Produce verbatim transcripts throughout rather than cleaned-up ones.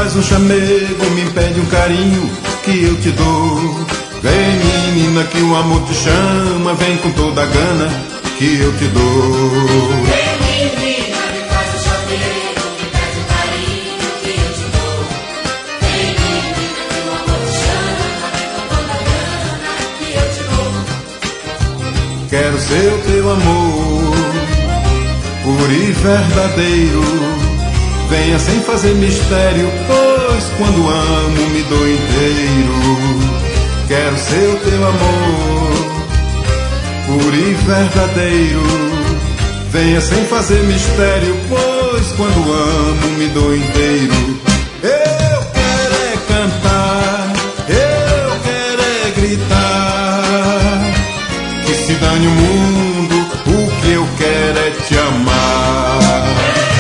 faz um chamego, me pede um carinho que eu te dou. Vem menina que o amor te chama, vem com toda a gana que eu te dou. Vem menina, me faz um chamego, me pede um carinho que eu te dou. Vem menina que o amor te chama, vem com toda a gana que eu te dou. Quero ser o teu amor, puro e verdadeiro. Venha sem fazer mistério, pois quando amo me dou inteiro. Quero ser o teu amor, puro e verdadeiro. Venha sem fazer mistério, pois quando amo me dou inteiro. Eu quero é cantar, eu quero é gritar. Que se dane o mundo, o que eu quero é te amar.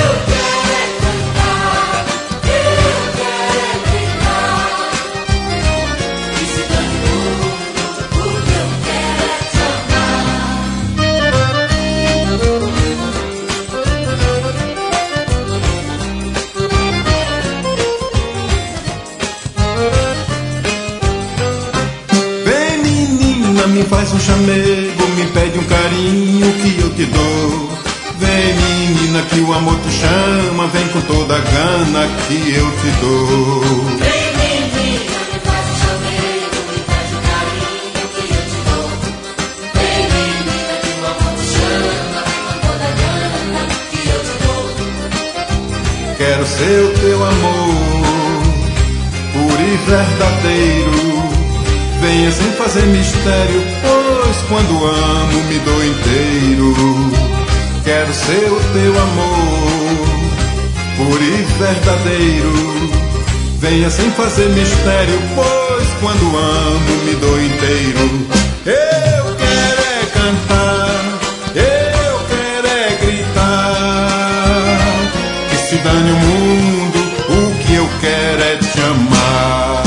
Me faz um chamego, me pede um carinho que eu te dou. Vem menina que o amor te chama, vem com toda a gana que eu te dou. Vem menina, me faz um chamego, me pede um carinho que eu te dou. Vem menina que o amor te chama, vem com toda a gana que eu te dou. Quero ser o teu amor, puro e verdadeiro. Venha sem fazer mistério, pois quando amo me dou inteiro. Quero ser o teu amor, puro e verdadeiro. Venha sem fazer mistério, pois quando amo me dou inteiro. Eu quero é cantar, eu quero é gritar. Que se dane o mundo, o que eu quero é te amar.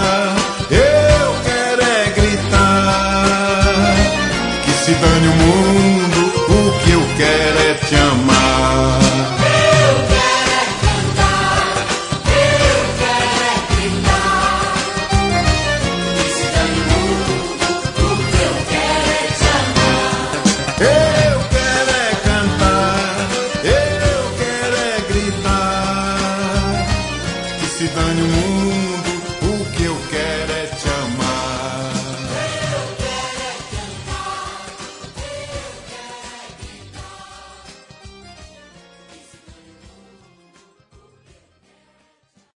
Se dane o mundo.